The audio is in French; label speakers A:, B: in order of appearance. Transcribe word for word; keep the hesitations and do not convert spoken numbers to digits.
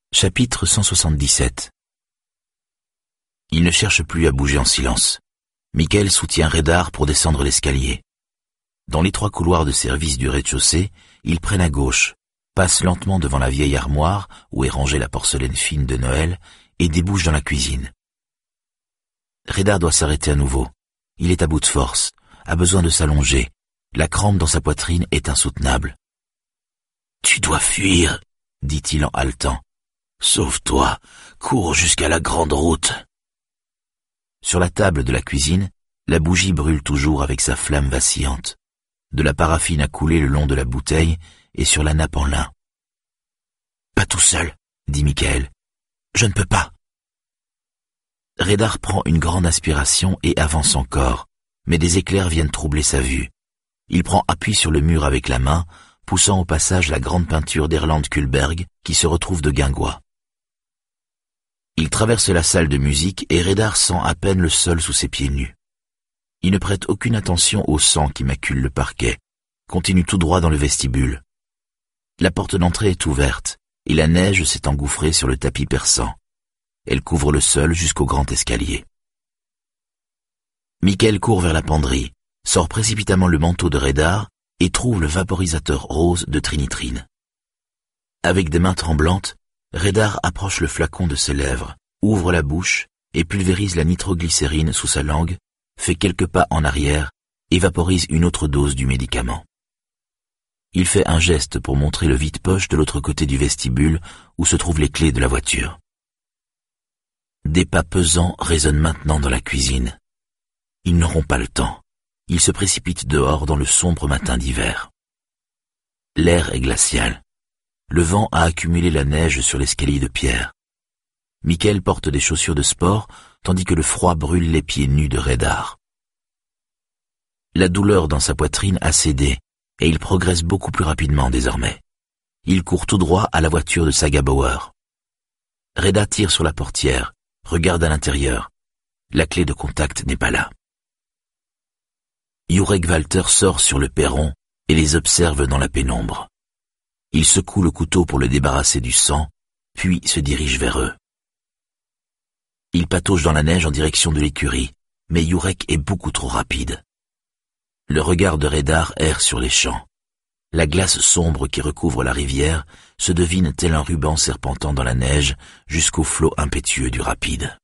A: Chapitre cent soixante-dix-sept. Il ne cherche plus à bouger en silence. Michael soutient Rédar pour descendre l'escalier. Dans l'étroit couloir de service du rez-de-chaussée, ils prennent à gauche, passent lentement devant la vieille armoire où est rangée la porcelaine fine de Noël et débouchent dans la cuisine. Rédar doit s'arrêter à nouveau. Il est à bout de force, a besoin de s'allonger. La crampe dans sa poitrine est insoutenable. « Tu dois fuir, » dit-il en haletant. « Sauve-toi, cours jusqu'à la grande route. » Sur la table de la cuisine, la bougie brûle toujours avec sa flamme vacillante. De la paraffine a coulé le long de la bouteille et sur la nappe en lin. « Pas tout seul, » dit Michael. « Je ne peux pas. » Rédar prend une grande aspiration et avance encore, mais des éclairs viennent troubler sa vue. Il prend appui sur le mur avec la main, poussant au passage la grande peinture d'Erland Kullberg qui se retrouve de guingois. Il traverse la salle de musique et Rédar sent à peine le sol sous ses pieds nus. Il ne prête aucune attention au sang qui macule le parquet, continue tout droit dans le vestibule. La porte d'entrée est ouverte et la neige s'est engouffrée sur le tapis perçant. Elle couvre le sol jusqu'au grand escalier. Michael court vers la penderie, sort précipitamment le manteau de Rédar et trouve le vaporisateur rose de trinitrine. Avec des mains tremblantes, Rédar approche le flacon de ses lèvres, ouvre la bouche et pulvérise la nitroglycérine sous sa langue, fait quelques pas en arrière et vaporise une autre dose du médicament. Il fait un geste pour montrer le vide-poche de l'autre côté du vestibule où se trouvent les clés de la voiture. Des pas pesants résonnent maintenant dans la cuisine. Ils n'auront pas le temps. Ils se précipitent dehors dans le sombre matin d'hiver. L'air est glacial. Le vent a accumulé la neige sur l'escalier de pierre. Michael porte des chaussures de sport, tandis que le froid brûle les pieds nus de Rédar. La douleur dans sa poitrine a cédé, et il progresse beaucoup plus rapidement désormais. Il court tout droit à la voiture de Saga Bauer. Rédar tire sur la portière, regarde à l'intérieur. La clé de contact n'est pas là. Jurek Walter sort sur le perron et les observe dans la pénombre. Il secoue le couteau pour le débarrasser du sang, puis se dirige vers eux. Il patauge dans la neige en direction de l'écurie, mais Jurek est beaucoup trop rapide. Le regard de Rédar erre sur les champs. La glace sombre qui recouvre la rivière se devine tel un ruban serpentant dans la neige jusqu'au flot impétueux du rapide.